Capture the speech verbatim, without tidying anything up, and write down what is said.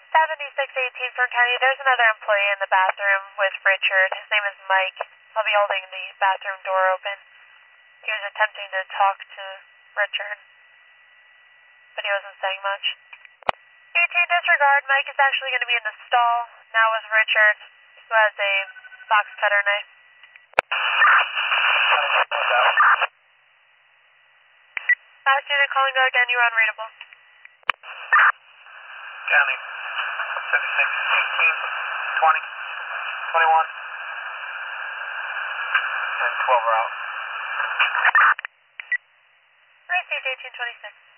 seventy-six eighteen from County. There's another employee in the bathroom with Richard. His name is Mike. I'll be holding the bathroom door open. He was attempting to talk to Richard, but he wasn't saying much. eighteen disregard. Mike is actually going to be in the stall now with Richard, who has a box cutter knife. Last unit calling go again. You are unreadable. County. seventy-six eighteen twenty twenty-one and twelve are out. Race eighteen twenty-six.